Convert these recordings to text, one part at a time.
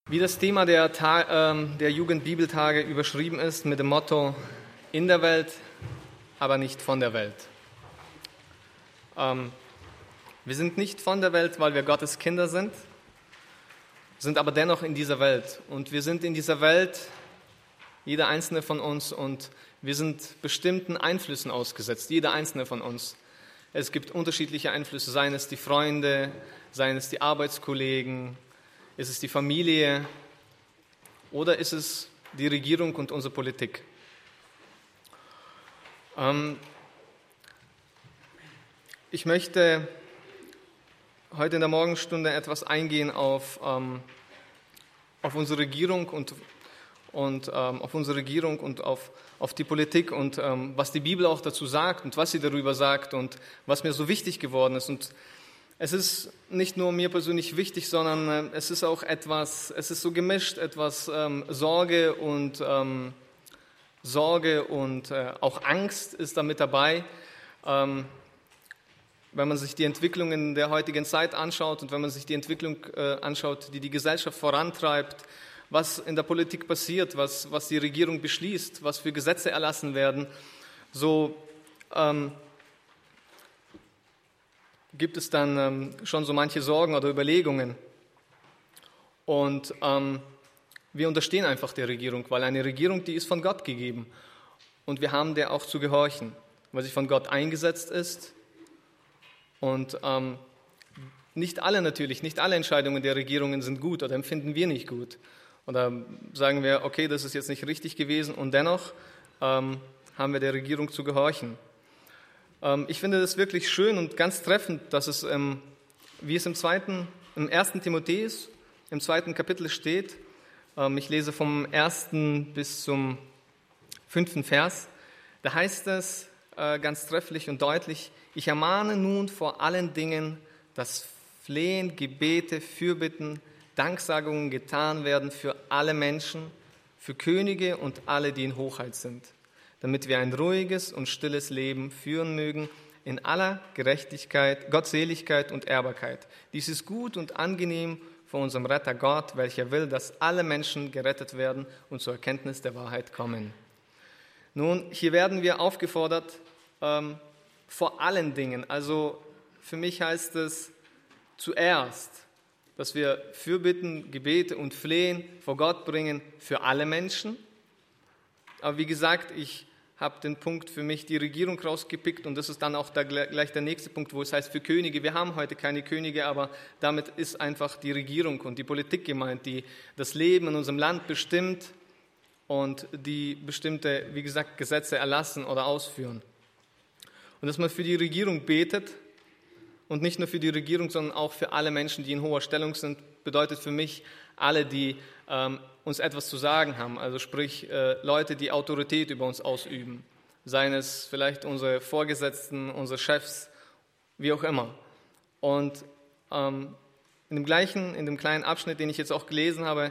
Wie das Thema der Jugendbibeltage überschrieben ist mit dem Motto in der Welt, aber nicht von der Welt. Wir sind nicht von der Welt, weil wir Gottes Kinder sind aber dennoch in dieser Welt. Und wir sind in dieser Welt, jeder einzelne von uns, und wir sind bestimmten Einflüssen ausgesetzt, jeder einzelne von uns. Es gibt unterschiedliche Einflüsse, seien es die Freunde, seien es die Arbeitskollegen, ist es die Familie oder ist es die Regierung und unsere Politik? Ich möchte heute in der Morgenstunde etwas eingehen auf unsere Regierung und auf die Politik und was die Bibel auch dazu sagt und was sie darüber sagt und was mir so wichtig geworden ist. Und es ist nicht nur mir persönlich wichtig, sondern es ist auch es ist so gemischt, etwas Sorge und auch Angst ist da mit dabei. Wenn man sich die Entwicklungen der heutigen Zeit anschaut und wenn man sich die Entwicklung anschaut, die die Gesellschaft vorantreibt, was in der Politik passiert, was die Regierung beschließt, was für Gesetze erlassen werden, so gibt es dann schon so manche Sorgen oder Überlegungen. Und wir unterstehen einfach der Regierung, weil eine Regierung, die ist von Gott gegeben. Und wir haben der auch zu gehorchen, weil sie von Gott eingesetzt ist. Und nicht alle Entscheidungen der Regierungen sind gut oder empfinden wir nicht gut. Oder sagen wir, okay, das ist jetzt nicht richtig gewesen und dennoch haben wir der Regierung zu gehorchen. Ich finde das wirklich schön und ganz treffend, dass es, wie es im 1. Timotheus, im 2. Kapitel steht, ich lese vom 1. bis zum 5. Vers, da heißt es ganz trefflich und deutlich: Ich ermahne nun vor allen Dingen, dass Flehen, Gebete, Fürbitten, Danksagungen getan werden für alle Menschen, für Könige und alle, die in Hoheit sind, damit wir ein ruhiges und stilles Leben führen mögen, in aller Gerechtigkeit, Gottseligkeit und Ehrbarkeit. Dies ist gut und angenehm vor unserem Retter Gott, welcher will, dass alle Menschen gerettet werden und zur Erkenntnis der Wahrheit kommen. Nun, hier werden wir aufgefordert, vor allen Dingen, also für mich heißt es zuerst, dass wir Fürbitten, Gebete und Flehen vor Gott bringen für alle Menschen. Aber wie gesagt, ich habe den Punkt für mich die Regierung rausgepickt und das ist dann auch gleich der nächste Punkt, wo es heißt für Könige. Wir haben heute keine Könige, aber damit ist einfach die Regierung und die Politik gemeint, die das Leben in unserem Land bestimmt und die bestimmte, wie gesagt, Gesetze erlassen oder ausführen. Und dass man für die Regierung betet und nicht nur für die Regierung, sondern auch für alle Menschen, die in hoher Stellung sind, bedeutet für mich alle, die uns etwas zu sagen haben, also sprich Leute, die Autorität über uns ausüben, seien es vielleicht unsere Vorgesetzten, unsere Chefs, wie auch immer. Und in dem kleinen Abschnitt, den ich jetzt auch gelesen habe,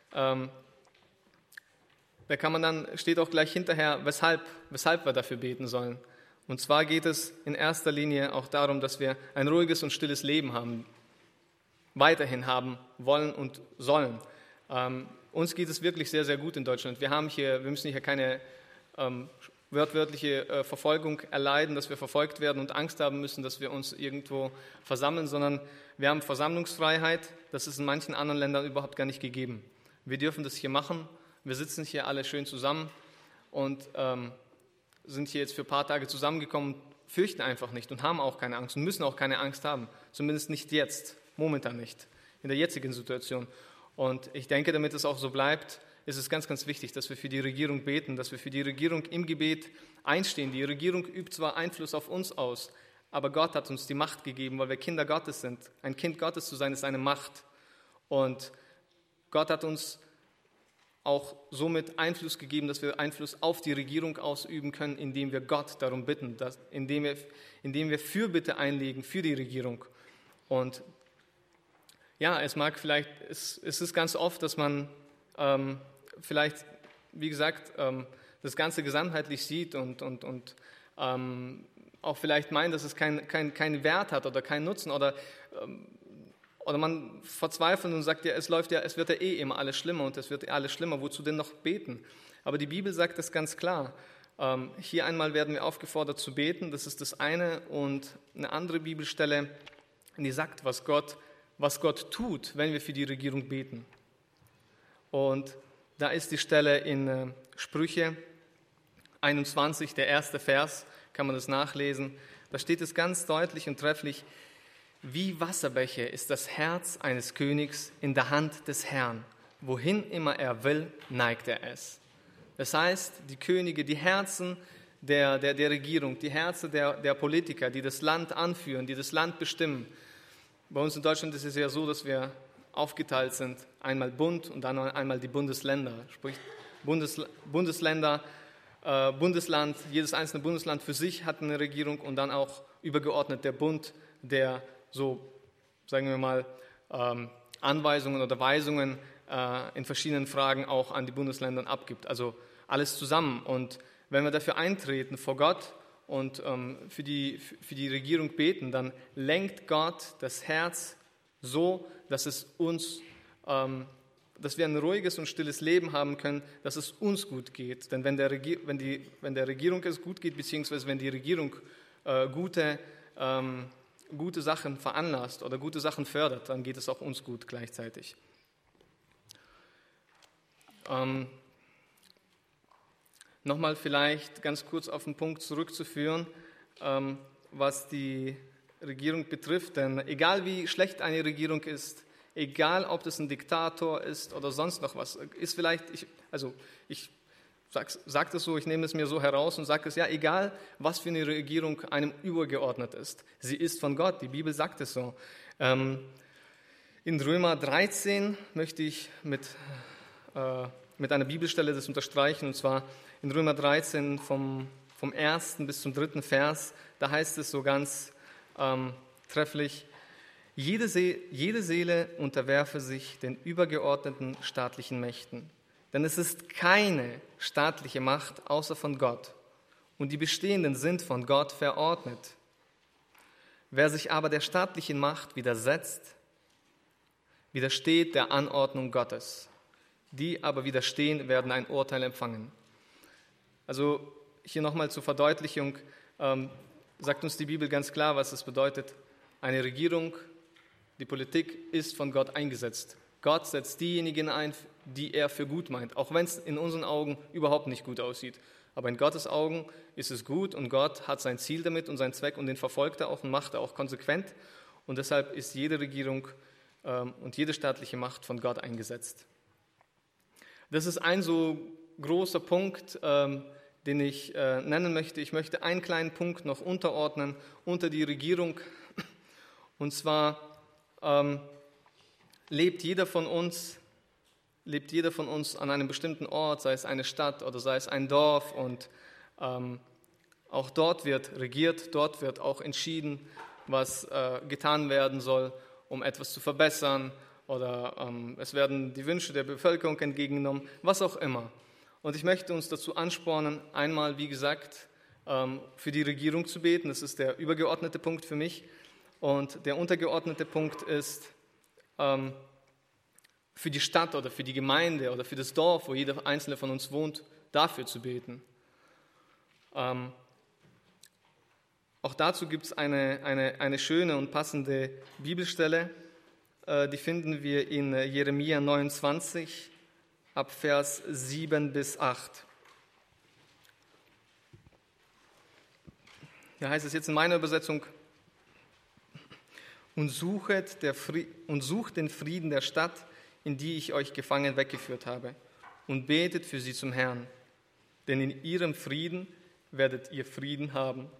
steht auch gleich hinterher, weshalb wir dafür beten sollen. Und zwar geht es in erster Linie auch darum, dass wir ein ruhiges und stilles Leben weiterhin haben wollen und sollen. Uns geht es wirklich sehr, sehr gut in Deutschland. Wir müssen hier keine wörtliche Verfolgung erleiden, dass wir verfolgt werden und Angst haben müssen, dass wir uns irgendwo versammeln, sondern wir haben Versammlungsfreiheit. Das ist in manchen anderen Ländern überhaupt gar nicht gegeben. Wir dürfen das hier machen. Wir sitzen hier alle schön zusammen und sind hier jetzt für ein paar Tage zusammengekommen, fürchten einfach nicht und haben auch keine Angst und müssen auch keine Angst haben. Zumindest nicht jetzt, momentan nicht, in der jetzigen Situation. Und ich denke, damit es auch so bleibt, ist es ganz, ganz wichtig, dass wir für die Regierung beten, dass wir für die Regierung im Gebet einstehen. Die Regierung übt zwar Einfluss auf uns aus, aber Gott hat uns die Macht gegeben, weil wir Kinder Gottes sind. Ein Kind Gottes zu sein, ist eine Macht. Und Gott hat uns auch somit Einfluss gegeben, dass wir Einfluss auf die Regierung ausüben können, indem wir Gott darum bitten, indem wir Fürbitte einlegen für die Regierung. Und ja, es ist ganz oft, dass man vielleicht, wie gesagt, das Ganze gesamtheitlich sieht und auch vielleicht meint, dass es keinen Wert hat oder keinen Nutzen oder oder man verzweifelt und sagt, es wird ja eh immer alles schlimmer und es wird alles schlimmer, wozu denn noch beten? Aber die Bibel sagt das ganz klar. Hier einmal werden wir aufgefordert zu beten, das ist das eine, und eine andere Bibelstelle, die sagt, was Gott tut, wenn wir für die Regierung beten. Und da ist die Stelle in Sprüche 21, der erste Vers, kann man das nachlesen. Da steht es ganz deutlich und trefflich: Wie Wasserbäche ist das Herz eines Königs in der Hand des Herrn. Wohin immer er will, neigt er es. Das heißt, die Könige, die Herzen der Regierung, die Herzen der Politiker, die das Land anführen, die das Land bestimmen. Bei uns in Deutschland ist es ja so, dass wir aufgeteilt sind, einmal Bund und dann einmal die Bundesländer. Sprich, Bundesland, jedes einzelne Bundesland für sich hat eine Regierung und dann auch übergeordnet der Bund, der so, sagen wir mal, Anweisungen oder Weisungen in verschiedenen Fragen auch an die Bundesländer abgibt. Also alles zusammen. Und wenn wir dafür eintreten vor Gott und für die Regierung beten, dann lenkt Gott das Herz so, dass wir ein ruhiges und stilles Leben haben können, dass es uns gut geht. Denn wenn der Regierung es gut geht, beziehungsweise wenn die Regierung gute Sachen veranlasst oder gute Sachen fördert, dann geht es auch uns gut gleichzeitig. Nochmal vielleicht ganz kurz auf den Punkt zurückzuführen, was die Regierung betrifft. Denn egal wie schlecht eine Regierung ist, egal ob das ein Diktator ist oder sonst noch was, ist vielleicht, ich sage das so, ich nehme es mir so heraus und sage es, ja, egal was für eine Regierung einem übergeordnet ist, sie ist von Gott, die Bibel sagt es so. In Römer 13 möchte ich mit einer Bibelstelle das unterstreichen, und zwar in Römer 13 vom 1. bis zum 3. Vers, da heißt es so ganz trefflich: Jede Seele unterwerfe sich den übergeordneten staatlichen Mächten, denn es ist keine staatliche Macht außer von Gott, und die bestehenden sind von Gott verordnet. Wer sich aber der staatlichen Macht widersetzt, widersteht der Anordnung Gottes. Die aber widerstehen, werden ein Urteil empfangen. Also hier nochmal zur Verdeutlichung, sagt uns die Bibel ganz klar, was es bedeutet. Eine Regierung, die Politik ist von Gott eingesetzt. Gott setzt diejenigen ein, die er für gut meint, auch wenn es in unseren Augen überhaupt nicht gut aussieht. Aber in Gottes Augen ist es gut und Gott hat sein Ziel damit und seinen Zweck und den verfolgt er auch und macht er auch konsequent. Und deshalb ist jede Regierung und jede staatliche Macht von Gott eingesetzt. Das ist ein so großer Punkt, den ich nennen möchte. Ich möchte einen kleinen Punkt noch unterordnen unter die Regierung. Und zwar lebt jeder von uns an einem bestimmten Ort, sei es eine Stadt oder sei es ein Dorf. Und auch dort wird regiert, dort wird auch entschieden, was getan werden soll, um etwas zu verbessern. Oder es werden die Wünsche der Bevölkerung entgegengenommen, was auch immer. Und ich möchte uns dazu anspornen, einmal, wie gesagt, für die Regierung zu beten. Das ist der übergeordnete Punkt für mich. Und der untergeordnete Punkt ist, für die Stadt oder für die Gemeinde oder für das Dorf, wo jeder Einzelne von uns wohnt, dafür zu beten. Auch dazu gibt es eine schöne und passende Bibelstelle. Die finden wir in Jeremia 29, ab Vers 7 bis 8. Hier heißt es jetzt in meiner Übersetzung: Und sucht den Frieden der Stadt, in die ich euch gefangen weggeführt habe, und betet für sie zum Herrn, denn in ihrem Frieden werdet ihr Frieden haben.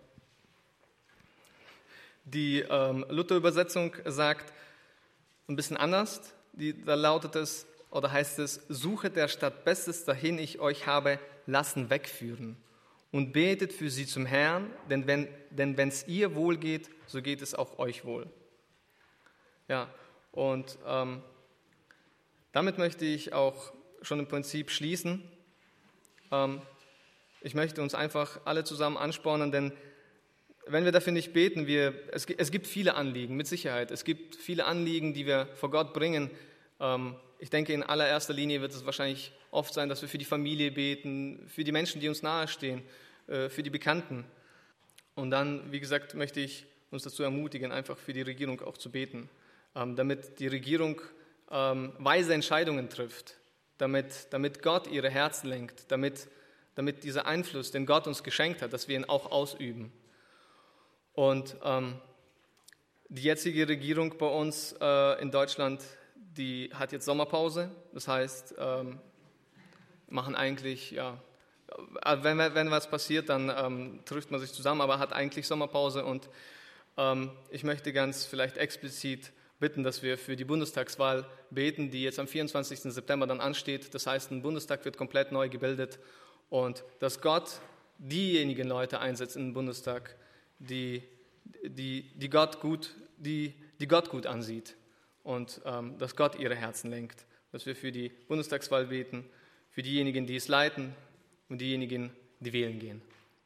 Die Luther-Übersetzung sagt ein bisschen anders, da lautet es, oder heißt es: Suchet der Stadt Bestes, dahin ich euch habe lassen wegführen, und betet für sie zum Herrn, denn wenn es ihr wohl geht, so geht es auch euch wohl. Ja, und damit möchte ich auch schon im Prinzip schließen. Ich möchte uns einfach alle zusammen anspornen, denn wenn wir dafür nicht beten, es gibt viele Anliegen, mit Sicherheit. Es gibt viele Anliegen, die wir vor Gott bringen. Ich denke, in allererster Linie wird es wahrscheinlich oft sein, dass wir für die Familie beten, für die Menschen, die uns nahestehen, für die Bekannten. Und dann, wie gesagt, möchte ich uns dazu ermutigen, einfach für die Regierung auch zu beten, damit die Regierung weise Entscheidungen trifft, damit Gott ihre Herzen lenkt, damit dieser Einfluss, den Gott uns geschenkt hat, dass wir ihn auch ausüben. Und die jetzige Regierung bei uns in Deutschland, die hat jetzt Sommerpause. Das heißt, machen eigentlich, ja, wenn was passiert, dann trifft man sich zusammen, aber hat eigentlich Sommerpause. Und ich möchte ganz vielleicht explizit bitten, dass wir für die Bundestagswahl beten, die jetzt am 24. September dann ansteht. Das heißt, ein Bundestag wird komplett neu gebildet und dass Gott diejenigen Leute einsetzt in den Bundestag, die Gott gut ansieht und dass Gott ihre Herzen lenkt. Dass wir für die Bundestagswahl beten, für diejenigen, die es leiten und diejenigen, die wählen gehen.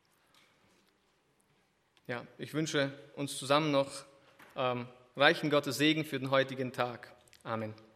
Ja, ich wünsche uns zusammen noch reichen Gottes Segen für den heutigen Tag. Amen.